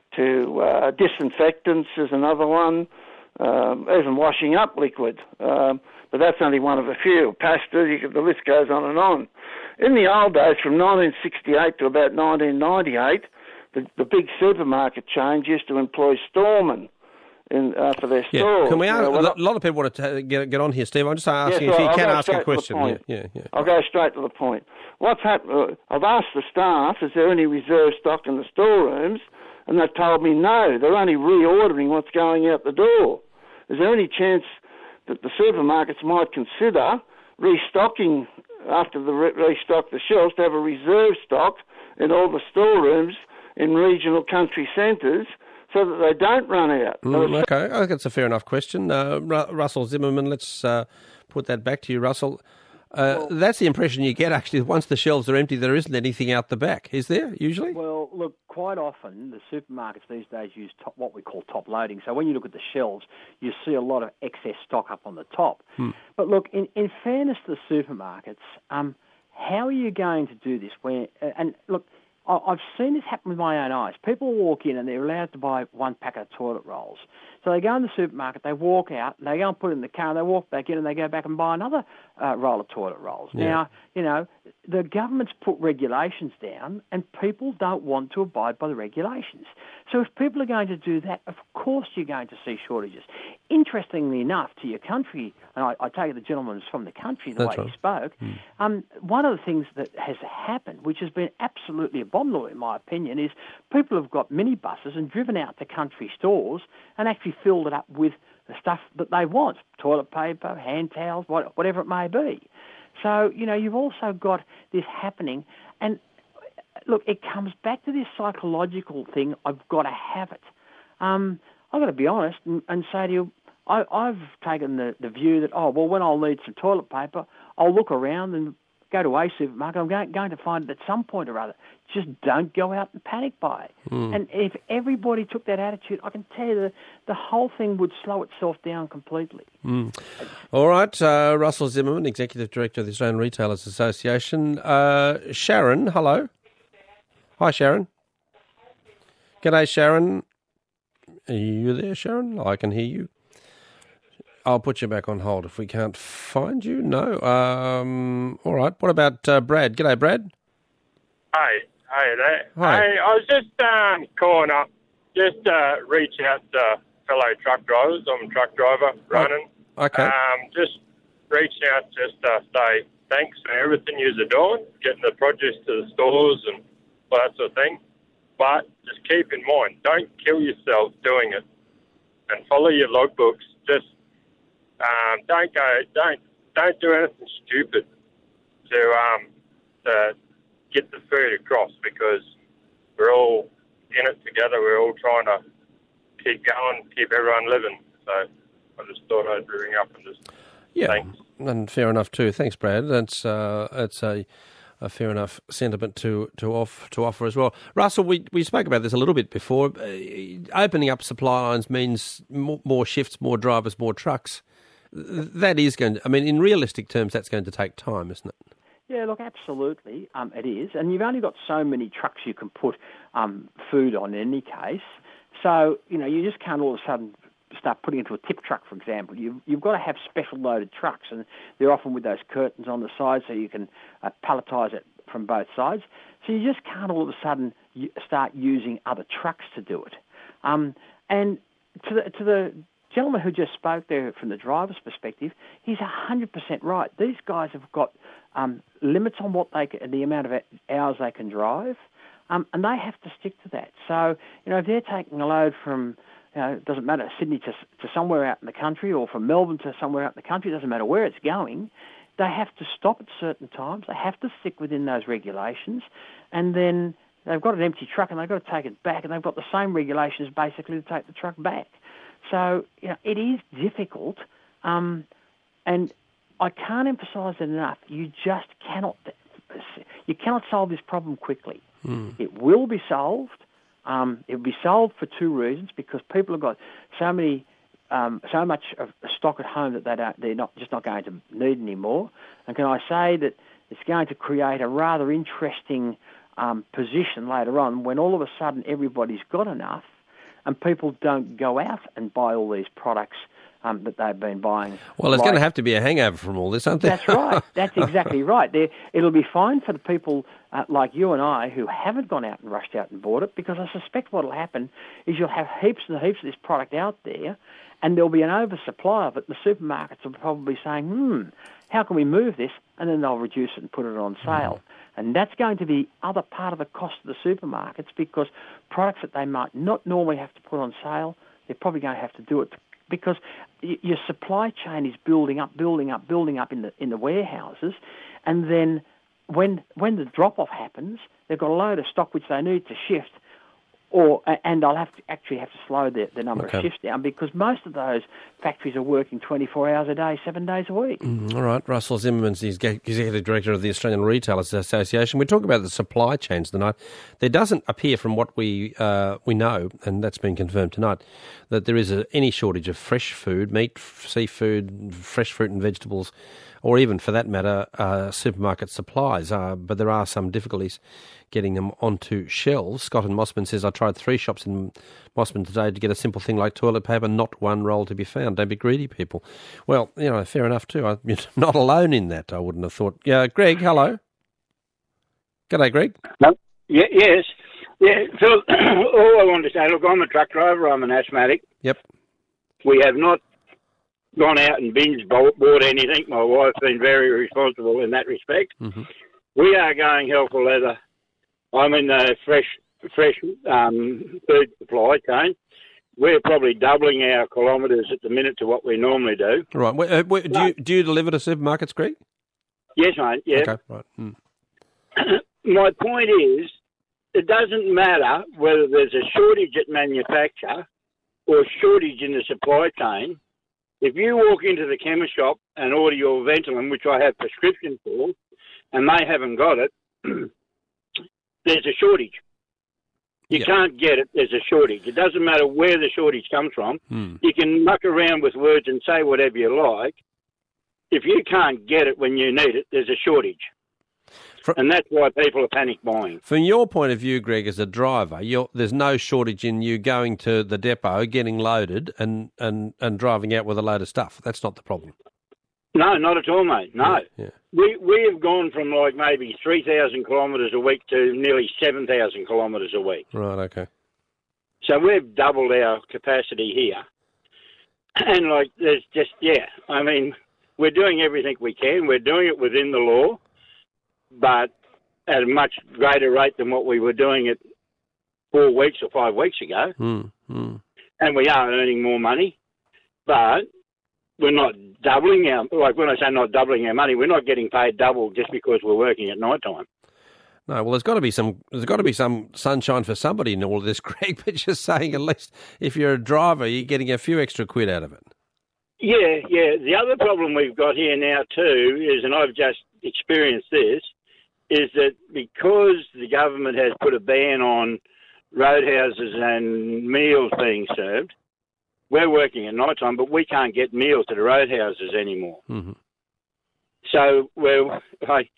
Speaker 7: to uh, disinfectants is another one. Um, even washing up liquid, um, but that's only one of a few. Pasta, you could, the list goes on and on. In the old days, from nineteen sixty-eight to about nineteen ninety-eight, the, the big supermarket chains used to employ storemen in, uh, for their
Speaker 2: Yeah,
Speaker 7: stores.
Speaker 2: can we ask,
Speaker 7: Now,
Speaker 2: a
Speaker 7: when
Speaker 2: lot
Speaker 7: I-
Speaker 2: a lot of people want to get, get on here, Steve. I'm just asking
Speaker 7: Yes,
Speaker 2: if you
Speaker 7: I'll
Speaker 2: can
Speaker 7: go
Speaker 2: ask a
Speaker 7: straight to the
Speaker 2: question. Yeah,
Speaker 7: point.
Speaker 2: yeah, yeah.
Speaker 7: I'll go straight to the point. What's happened? Uh, I've asked the staff, is there any reserve stock in the storerooms? And they've told me no, they're only reordering what's going out the door. Is there any chance that the supermarkets might consider restocking after they re- restock the shelves to have a reserve stock in all the storerooms in regional country centres so that they don't run out?
Speaker 2: Mm, okay, I think it's a fair enough question. Uh, Ru- Russell Zimmerman, let's uh, put that back to you, Russell. Uh, that's the impression you get, actually. Once the shelves are empty, there isn't anything out the back, is there, usually?
Speaker 6: Well, look, quite often the supermarkets these days use top, what we call top loading. So when you look at the shelves, you see a lot of excess stock up on the top.
Speaker 2: Hmm.
Speaker 6: But look, in, in fairness to the supermarkets, um, how are you going to do this? Where and look, I, I've seen this happen with my own eyes. People walk in and they're allowed to buy one packet of toilet rolls. So they go in the supermarket, they walk out, they go and put it in the car, and they walk back in and they go back and buy another uh, roll of toilet rolls.
Speaker 2: Yeah.
Speaker 6: Now, you know, the government's put regulations down and people don't want to abide by the regulations. So if people are going to do that, of course you're going to see shortages. Interestingly enough, to your country, and I, I take it the gentleman is from the country, the
Speaker 2: That's
Speaker 6: way
Speaker 2: right.
Speaker 6: he spoke,
Speaker 2: Mm.
Speaker 6: um, one of the things that has happened, which has been absolutely abominable in my opinion, is people have got minibuses and driven out to country stores and actually filled it up with the stuff that they want, toilet paper, hand towels, what, whatever it may be. So, you know, you've also got this happening, and look, it comes back to this psychological thing, I've got to have it. Um, I've got to be honest and, and say to you, I, I've taken the, the view that, oh, well, when I'll need some toilet paper, I'll look around and go to a supermarket. I'm going, going to find it at some point or other. Just don't go out and panic buy.
Speaker 2: Mm.
Speaker 6: And if everybody took that attitude, I can tell you the, the whole thing would slow itself down completely.
Speaker 2: Mm. All right, uh, Russell Zimmerman, Executive Director of the Australian Retailers Association. Uh, Sharon, hello. Hi, Sharon. G'day, Sharon. Are you there, Sharon? I can hear you. I'll put you back on hold if we can't find you. No. Um, all right. What about uh, Brad? G'day, Brad.
Speaker 8: Hi. Hi there.
Speaker 2: Hi.
Speaker 8: Hey, I was just um, calling up, just uh, reach out to fellow truck drivers. I'm a truck driver running.
Speaker 2: Okay.
Speaker 8: Um, just reaching out just to say thanks for everything you're doing, getting the produce to the stores and all that sort of thing. But just keep in mind, don't kill yourself doing it, and follow your logbooks. Just um, don't go, don't don't do anything stupid to um to get the food across, because we're all in it together. We're all trying to keep going, keep everyone living. So I just thought I'd ring up and just
Speaker 2: Yeah,
Speaker 8: thanks.
Speaker 2: and fair enough too. Thanks, Brad. That's uh, that's a, a fair enough sentiment to to off to offer as well. Russell, we we spoke about this a little bit before. Uh, opening up supply lines means more, more shifts, more drivers, more trucks. That is going to, I mean, in realistic terms, that's going to take time, isn't it?
Speaker 6: Yeah, look, absolutely, um, it is. And you've only got so many trucks you can put um, food on in any case. So, you know, you just can't all of a sudden start putting into a tip truck, for example. You've, you've got to have special loaded trucks, and they're often with those curtains on the side so you can uh, palletise it from both sides. So you just can't all of a sudden start using other trucks to do it. Um, and to the, to the gentleman who just spoke there from the driver's perspective, he's one hundred percent right. These guys have got um, limits on what they can, the amount of hours they can drive, um, and they have to stick to that. So, you know, if they're taking a load from, you know, it doesn't matter, Sydney to, to somewhere out in the country, or from Melbourne to somewhere out in the country, it doesn't matter where it's going, they have to stop at certain times, they have to stick within those regulations, and then they've got an empty truck and they've got to take it back, and they've got the same regulations basically to take the truck back. So, you know, it is difficult, um, and I can't emphasise it enough. You just cannot, you cannot solve this problem quickly. Mm. It will be solved. Um, it will be solved for two reasons: because people have got so many, um, so much of stock at home that they don't, they're not just not going to need anymore. And can I say that it's going to create a rather interesting um, position later on when all of a sudden everybody's got enough, and people don't go out and buy all these products um, that they've been buying.
Speaker 2: Well, there's
Speaker 6: like,
Speaker 2: going to have to be a hangover from all this, aren't there?
Speaker 6: That's right. That's exactly right. There, it'll be fine for the people uh, like you and I who haven't gone out and rushed out and bought it, because I suspect what will happen is you'll have heaps and heaps of this product out there, and there'll be an oversupply of it. The supermarkets will probably be saying, hmm, how can we move this? And then they'll reduce it and put it on sale. Mm. And that's going to be other part of the cost of the supermarkets, because products that they might not normally have to put on sale, they're probably going to have to do it, because y- your supply chain is building up, building up, building up in the in the warehouses, and then when when the drop-off happens, they've got a load of stock which they need to shift, or and they'll have to actually have to slow the, the number okay. of shifts down, because most of those factories are working twenty-four hours a day, seven days a week.
Speaker 2: Mm, all right. Russell Zimmerman's the Executive Director of the Australian Retailers Association. We talk about the supply chains tonight. There doesn't appear, from what we uh, we know, and that's been confirmed tonight, that there is a, any shortage of fresh food, meat, seafood, fresh fruit and vegetables, or even, for that matter, uh, supermarket supplies. Uh, but there are some difficulties getting them onto shelves. Scott in Mossman says, I tried three shops in Mossman today to get a simple thing like toilet paper, not one roll to be found. Don't be greedy, people. Well, you know, fair enough too. I'm not alone in that, I wouldn't have thought. Yeah, Greg, hello. G'day, Greg.
Speaker 9: No, yeah, yes. Yeah, Phil, all I wanted to say, look, I'm a truck driver, I'm an asthmatic.
Speaker 2: Yep. We
Speaker 9: have not gone out and binge bought, bought anything. My wife's been very responsible in that respect. Mm-hmm. We are going hell for leather. I'm in the fresh fresh um, food supply chain. We're probably doubling our kilometres at the minute to what we normally do.
Speaker 2: Right. Wait, uh, wait, do, you, do you deliver to supermarkets, Greg?
Speaker 9: Yes, mate, yeah.
Speaker 2: Okay, right. Mm.
Speaker 9: My point is, it doesn't matter whether there's a shortage at manufacture or shortage in the supply chain. If you walk into the chemist shop and order your Ventolin, which I have prescription for, and they haven't got it, there's a shortage. You yeah. can't get it, there's a shortage. It doesn't matter where the shortage comes from. Hmm. You can muck around with words and say whatever you like. If you can't get it when you need it, there's a shortage. For, and that's why people are panic buying.
Speaker 2: From your point of view, Greg, as a driver, you're, there's no shortage in you going to the depot, getting loaded and, and, and driving out with a load of stuff. That's not the problem.
Speaker 9: No, not at all, mate. No.
Speaker 2: Yeah, yeah.
Speaker 9: We we have gone from like maybe three thousand kilometres a week to nearly seven thousand kilometres a week.
Speaker 2: Right, okay.
Speaker 9: So we've doubled our capacity here. And like, there's just, yeah, I mean, we're doing everything we can. We're doing it within the law, but at a much greater rate than what we were doing it four weeks or five weeks ago.
Speaker 2: Mm, mm.
Speaker 9: And we are earning more money, but we're not doubling our, like when I say not doubling our money, we're not getting paid double just because we're working at night time.
Speaker 2: No, well, there's got to be some, there's got to be some sunshine for somebody in all of this, Greg, but just saying, at least if you're a driver, you're getting a few extra quid out of it.
Speaker 9: Yeah, yeah. The other problem we've got here now too is, and I've just experienced this, is that because the government has put a ban on roadhouses and meals being served, we're working at night time, but we can't get meals to the roadhouses anymore.
Speaker 2: Mm-hmm.
Speaker 9: So we're like,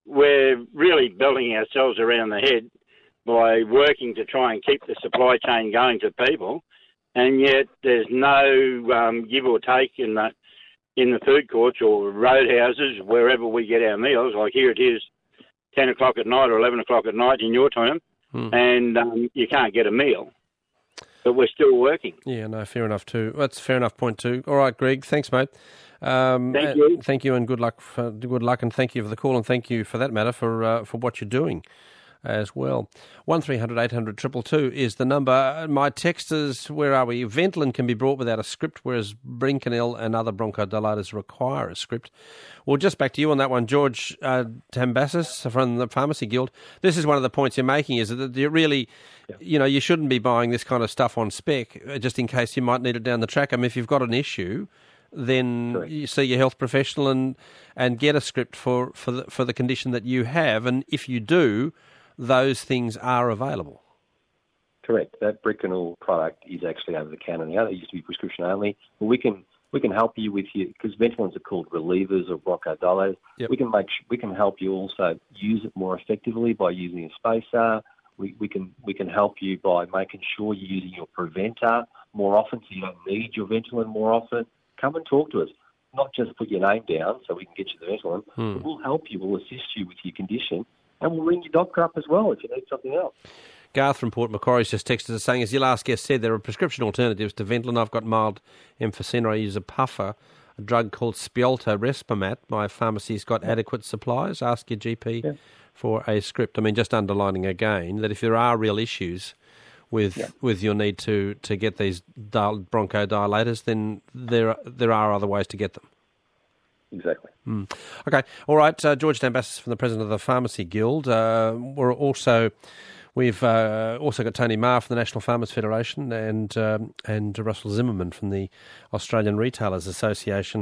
Speaker 9: we're really belting ourselves around the head by working to try and keep the supply chain going to people, and yet there's no um, give or take in the in the food courts or roadhouses, wherever we get our meals. Like here it is, ten o'clock at night or eleven o'clock at night in your term, hmm. and um, you can't get a meal. But we're still working.
Speaker 2: Yeah, no, fair enough too. That's a fair enough point too. All right, Greg, thanks, mate. Um,
Speaker 9: thank you.
Speaker 2: Uh, thank you, and good luck. For, good luck, and thank you for the call, and thank you for that matter for uh, for what you're doing as well. One three hundred eight hundred two two two is the number. My texters, where are we? Ventolin can be brought without a script, whereas Brincanil and other bronchodilators require a script. Well, just back to you on that one, George uh, Tambassis from the Pharmacy Guild. This is one of the points you're making, is that you really, yeah. you know, you shouldn't be buying this kind of stuff on spec, just in case you might need it down the track. I mean, if you've got an issue, then Correct. You see your health professional and and get a script for, for, the, for the condition that you have. And if you do, those things are available.
Speaker 4: Correct. That Brincanil product is actually over the counter now. It used to be prescription only. But we can we can help you with your, because Ventolins are called relievers or bronchodilators. Yep. We can make we can help you also use it more effectively by using a spacer. We we can we can help you by making sure you're using your preventer more often, so you don't need your Ventolin more often. Come and talk to us. Not just put your name down so we can get you the Ventolin, hmm. but we'll help you. We'll assist you with your condition. And we'll ring your doctor up as well if you need something else.
Speaker 2: Garth from Port Macquarie's just texted us saying, as your last guest said, there are prescription alternatives to Ventolin. I've got mild emphysema. I use a puffer, a drug called Spialto Respimat. My pharmacy's got yeah. adequate supplies. Ask your G P yeah. for a script. I mean, just underlining again that if there are real issues with yeah. with your need to, to get these bronchodilators, then there there are other ways to get them.
Speaker 4: Exactly.
Speaker 2: Mm. Okay. All right. Uh, George Tambassis from the president of the Pharmacy Guild. Uh, we're also we've uh, also got Tony Marr from the National Farmers Federation and um, and Russell Zimmerman from the Australian Retailers Association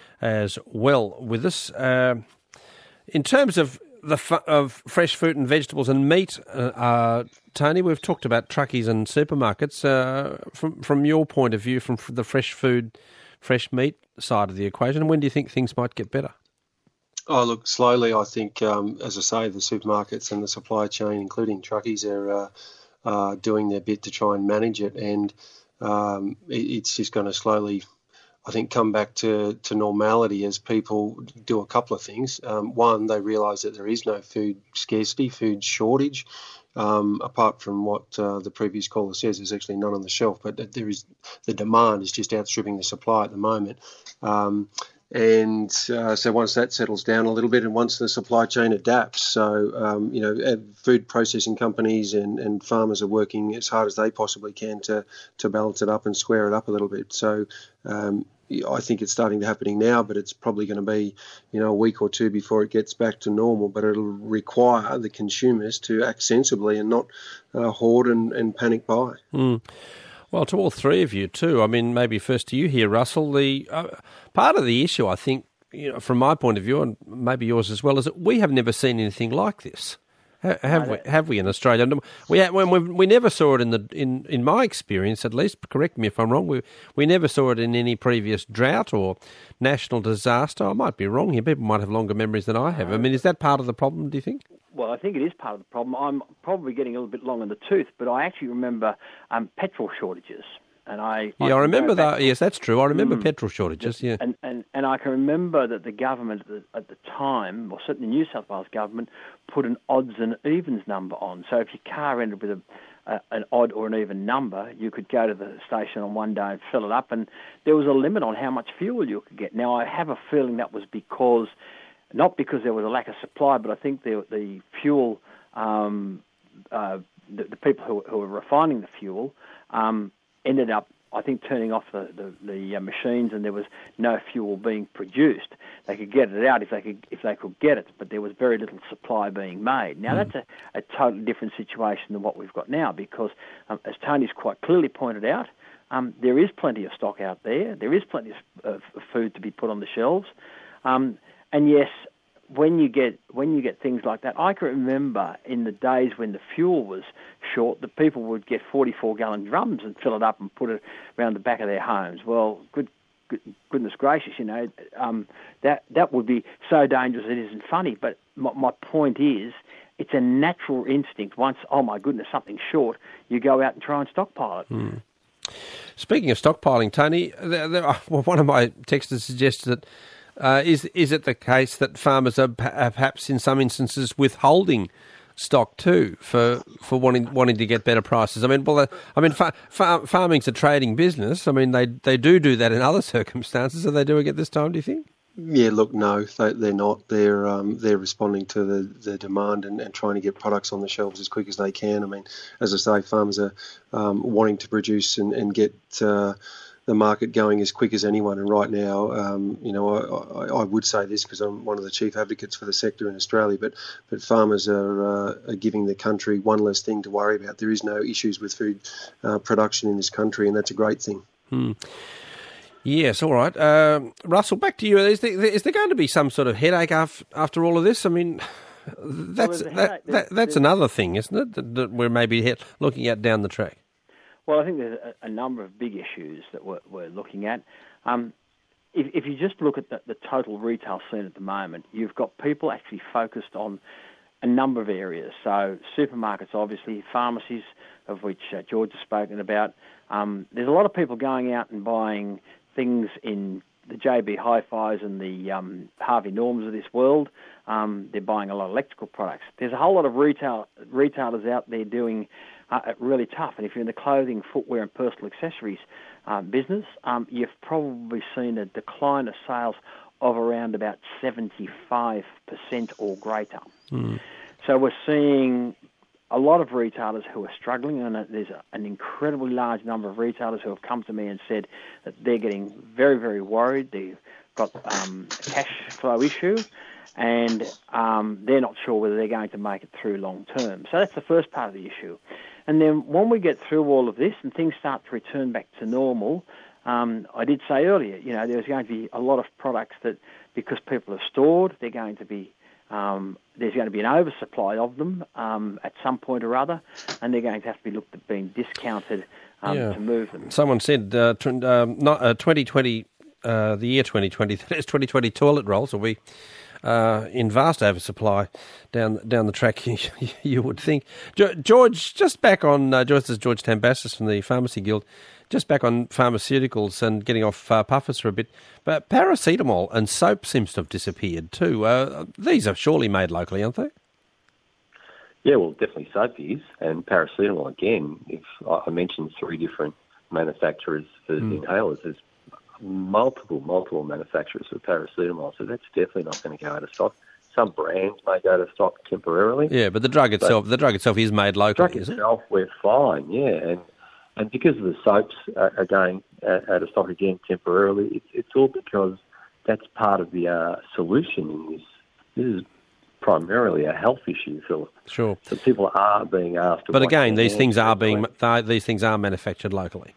Speaker 2: as well with us. Uh, in terms of the fu- of fresh fruit and vegetables and meat, uh, uh, Tony, we've talked about truckies and supermarkets. Uh, from from your point of view, from the fresh food, fresh meat side of the equation, when do you think things might get better?
Speaker 3: Oh, look, slowly, I think, um, as I say, the supermarkets and the supply chain, including truckies, are uh, uh, doing their bit to try and manage it. And um, it, it's just going to slowly, I think, come back to, to normality as people do a couple of things. Um, one, they realise that there is no food scarcity, food shortage. Um, apart from what uh, the previous caller says, there's actually none on the shelf, but there is the demand is just outstripping the supply at the moment. Um, and uh, so once that settles down a little bit, and once the supply chain adapts, so um, you know, food processing companies and, and farmers are working as hard as they possibly can to to balance it up and square it up a little bit. So um, I think it's starting to happening now, but it's probably going to be, you know, a week or two before it gets back to normal. But it'll require the consumers to act sensibly and not uh, hoard and, and panic buy.
Speaker 2: Mm. Well, to all three of you too. I mean, maybe first to you here, Russell. The uh, part of the issue, I think, you know, from my point of view, and maybe yours as well, is that we have never seen anything like this. Have we? Have we in Australia? We when we, we never saw it in the in, in my experience, at least. Correct me if I'm wrong. We we never saw it in any previous drought or national disaster. I might be wrong here. People might have longer memories than I have. I mean, is that part of the problem? Do you think?
Speaker 6: Well, I think it is part of the problem. I'm probably getting a little bit long in the tooth, but I actually remember um, petrol shortages. And I,
Speaker 2: yeah, I, I remember that. Yes, that's true. I remember mm, petrol shortages. Yeah,
Speaker 6: and, and and I can remember that the government at the, at the time, or certainly the New South Wales government, put an odds and evens number on. So if your car ended with a, a an odd or an even number, you could go to the station on one day and fill it up, and there was a limit on how much fuel you could get. Now I have a feeling that was because, not because there was a lack of supply, but I think the the fuel, um, uh, the, the people who, who were refining the fuel. Um, ended up, I think, turning off the, the, the uh, machines, and there was no fuel being produced. They could get it out if they could if they could get it, but there was very little supply being made. Now, mm. that's a, a totally different situation than what we've got now because, um, as Tony's quite clearly pointed out, um, there is plenty of stock out there. There is plenty of, of, of food to be put on the shelves. Um, and yes, when you get when you get things like that, I can remember in the days when the fuel was short, the people would get forty-four gallon drums and fill it up and put it around the back of their homes. Well, good, good goodness gracious, you know, um, that that would be so dangerous it isn't funny. But my, my point is, it's a natural instinct. Once, oh my goodness, something's short, you go out and try and stockpile it.
Speaker 2: Mm. Speaking of stockpiling, Tony, there, there, well, one of my texters suggests that uh, is is it the case that farmers are perhaps in some instances withholding stock too for for wanting wanting to get better prices? I mean, well, I mean, far, far, farming's a trading business. I mean, they they do do that in other circumstances. Are they doing it this time, do you think?
Speaker 3: Yeah, look, no, they, they're not. They're um, they're responding to the, the demand and, and trying to get products on the shelves as quick as they can. I mean, as I say, farmers are um, wanting to produce and, and get uh, the market going as quick as anyone. And right now, um, you know, I, I, I would say this because I'm one of the chief advocates for the sector in Australia, but but farmers are, uh, are giving the country one less thing to worry about. There is no issues with food uh, production in this country, and that's a great thing.
Speaker 2: Hmm. Yes, all right. Um, Russell, back to you. Is there, is there going to be some sort of headache after, after all of this? I mean, that's
Speaker 6: well,
Speaker 2: that, that, that's another thing, isn't it, that, that we're maybe looking at down the track?
Speaker 6: Well, I think there's a, a number of big issues that we're, we're looking at. Um, if, if you just look at the, the total retail scene at the moment, you've got people actually focused on a number of areas. So supermarkets, obviously, pharmacies, of which uh, George has spoken about. Um, there's a lot of people going out and buying things in the J B Hi-Fis and the um, Harvey Norms of this world. Um, they're buying a lot of electrical products. There's a whole lot of retail retailers out there doing uh, it really tough. And if you're in the clothing, footwear and personal accessories uh, business, um, you've probably seen a decline of sales of around about seventy-five percent or greater. Mm. So we're seeing a lot of retailers who are struggling, and there's an incredibly large number of retailers who have come to me and said that they're getting very, very worried. They've got um, a cash flow issue, and um, they're not sure whether they're going to make it through long term. So that's the first part of the issue. And then when we get through all of this and things start to return back to normal, um, I did say earlier, you know, there's going to be a lot of products that, because people are stored, they're going to be Um, there's going to be an oversupply of them um, at some point or other, and they're going to have to be looked at being discounted um,
Speaker 2: yeah.
Speaker 6: to move them.
Speaker 2: Someone said uh, t- um, not, uh, twenty twenty, uh, the year twenty twenty, that is twenty twenty toilet rolls will be uh, in vast oversupply down down the track, you, you would think. George, just back on, uh, George, this is George Tambassis from the Pharmacy Guild, just back on pharmaceuticals and getting off uh, puffers for a bit, but paracetamol and soap seems to have disappeared too. Uh, these are surely made locally, aren't they?
Speaker 4: Yeah, well, definitely soap is, and paracetamol again. If I mentioned three different manufacturers for mm. inhalers, there's multiple, multiple manufacturers for paracetamol, so that's definitely not going to go out of stock. Some brands may go out of stock temporarily.
Speaker 2: Yeah, but the drug itself, the drug itself is made locally,
Speaker 4: the drug
Speaker 2: is
Speaker 4: itself, it? We're fine, yeah, and and because of the soaps are, are going out of stock again temporarily, it's, it's all because that's part of the uh, solution in this. This is primarily a health issue, Philip.
Speaker 2: Sure.
Speaker 4: So people are being asked to.
Speaker 2: But again, these things are being these things are manufactured locally.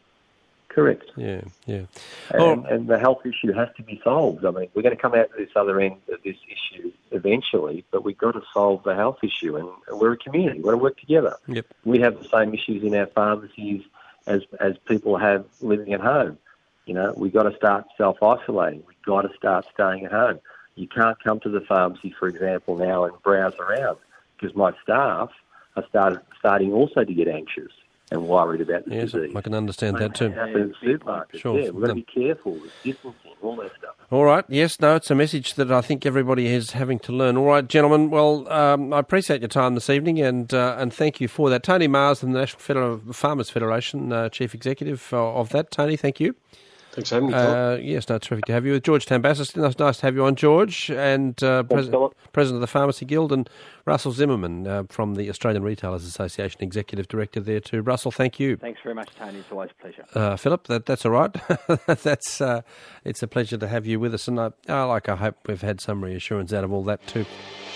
Speaker 4: Correct.
Speaker 2: Yeah, yeah.
Speaker 4: And,
Speaker 2: oh.
Speaker 4: and the health issue has to be solved. I mean, we're going to come out to this other end of this issue eventually, but we've got to solve the health issue, and we're a community. We've got to work together.
Speaker 2: Yep.
Speaker 4: We have the same issues in our pharmacies as as people have living at home. You know, we've got to start self-isolating. We've got to start staying at home. You can't come to the pharmacy, for example, now and browse around, because my staff are started, starting also to get anxious and worried about the
Speaker 2: yes,
Speaker 4: disease.
Speaker 2: I can understand that too.
Speaker 4: Happens in supermarkets.
Speaker 2: Sure.
Speaker 4: Yeah, we've got to be careful with distancing, all that stuff.
Speaker 2: All right. Yes, no, it's a message that I think everybody is having to learn. All right, gentlemen. Well, um, I appreciate your time this evening, and uh, and thank you for that. Tony Mars, the National Feder- Farmers Federation uh, Chief Executive uh, of that. Tony, thank you.
Speaker 3: Thanks for having me,
Speaker 2: uh, Yes, no, terrific to have you. George Tambassis, nice, nice to have you on, George, and uh, Pres- President of the Pharmacy Guild, and Russell Zimmerman uh, from the Australian Retailers Association, Executive Director there too. Russell, thank you.
Speaker 6: Thanks very much, Tony. It's always a pleasure.
Speaker 2: Uh, Philip, that, that's all right. that's uh, it's a pleasure to have you with us, and I, I like. I hope we've had some reassurance out of all that too.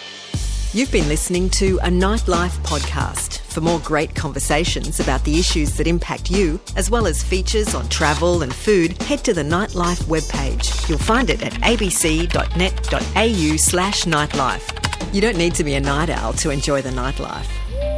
Speaker 1: You've been listening to a Nightlife podcast. For more great conversations about the issues that impact you, as well as features on travel and food, head to the Nightlife webpage. You'll find it at abc dot net dot a u slash nightlife. You don't need to be a night owl to enjoy the nightlife.